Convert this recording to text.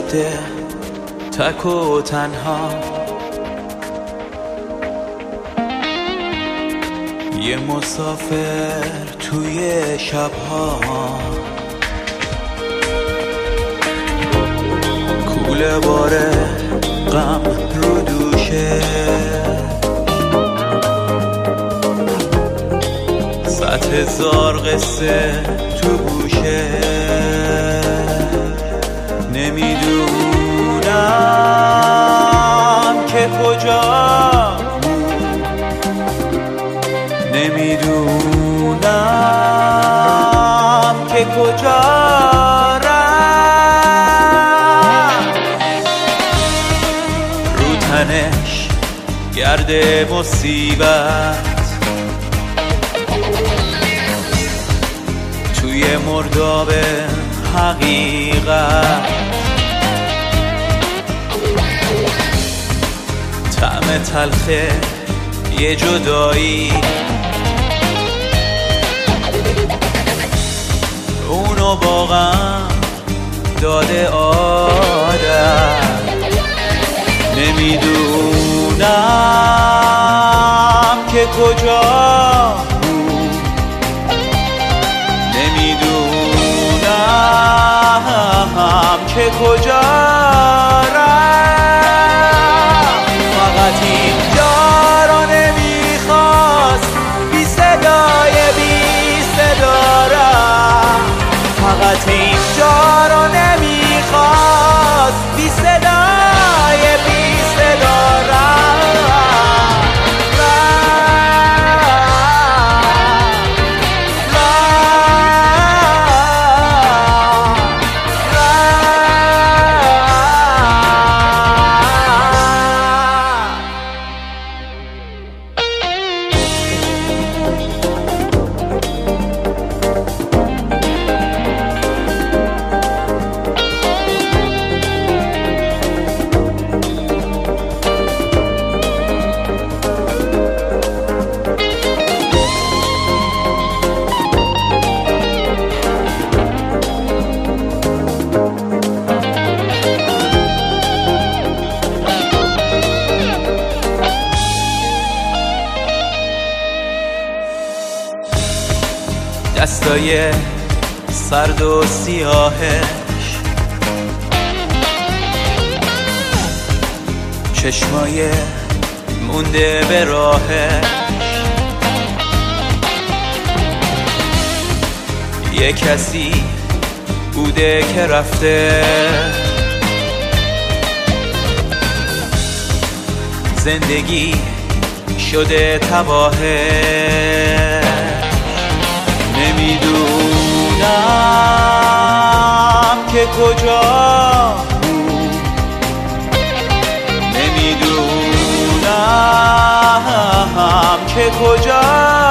جاده تک و تنها، یه مسافر توی شبها، کوله باره غم رو دوشه، 100,000 قصه تو گوشه. نمیدونم که کجا، نمیدونم که کجا رفت، رو تنش گرد مصیبت، توی مرداب حقیقت، طعم تلخه یه جدایی، اونو با غم داده آدم. نمیدونم که کجا بود، نمیدونم که کجا رفت، فقط اینجا رو نمیخواست بی صدای بی صدا رفت، فقط اینجا رو نمیخواست بی صدای بی صدا دستای سرد و سیاهش، چشمای مونده به راهش، یه کسی بوده که رفته، زندگی شده تباهه. نمیدونم که کجا بود، نمیدونم که کجا